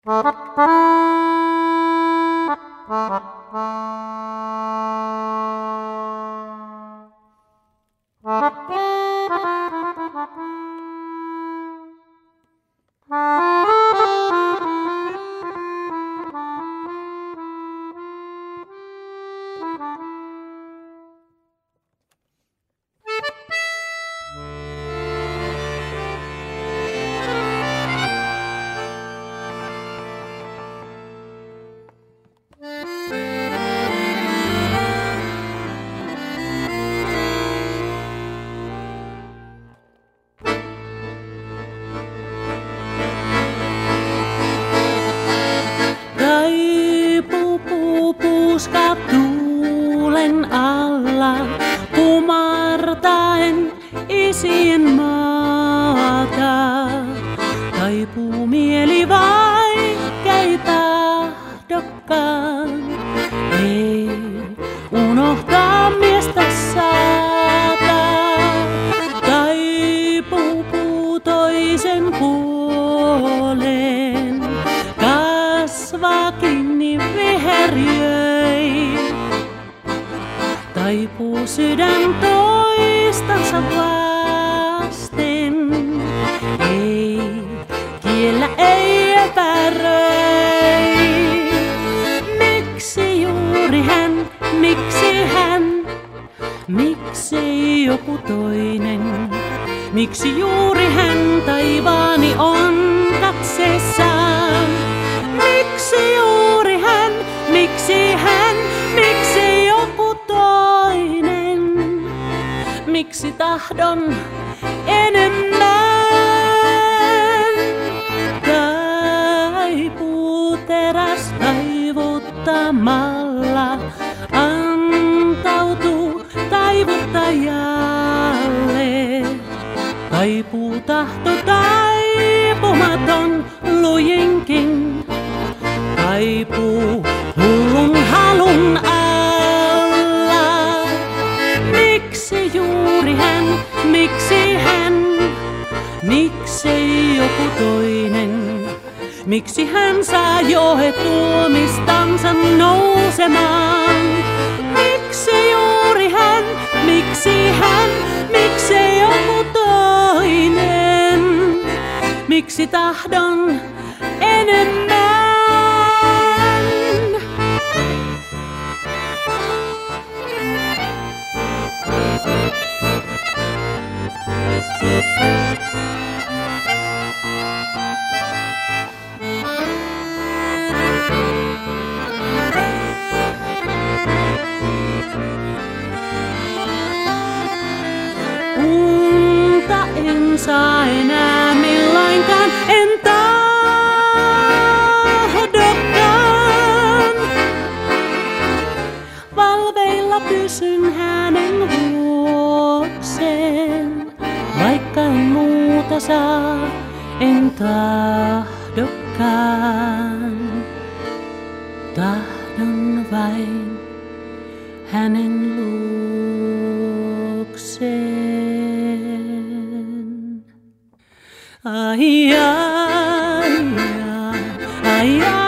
Puskat tuulen alla, kumartaen isien maata. Taipuu mieli vaikkei tahdokkaan, ei unohtaa miestä saata. Taipuu puu toisen puoleen, kasvaakin niin viheriöi. Taipuu sydän toistansa vasten, ei kiellä, ei epäröi. Miksi juuri hän, miksi hän, miksei joku toinen? Miksi juuri hän taivaani on katseessaan? Miksi juuri hän, miksi hän, miksi joku toinen? Miksi tahdon enemmän? Taipuu teräs taivuttamalla, antautuu taivuttajalle. Taipuu tahto taipumaton lujinkin, taipuu hullun halun alla. Miksi juuri hän, miksi hän, miksei joku toinen? Miksi hän saa johet tuomistansa nousemaan? Miksi juuri hän, miksi hän, miksei joku toinen? Miksi tahdon enemmän? Unta en saa enää milloinkaan, en tahdokkaan. Valveilla pysyn hänen vuokseen, vaikka en muuta saa, en tahdokkaan. Tahdon vain hänen luokseen. Ai, ai, ai, ai.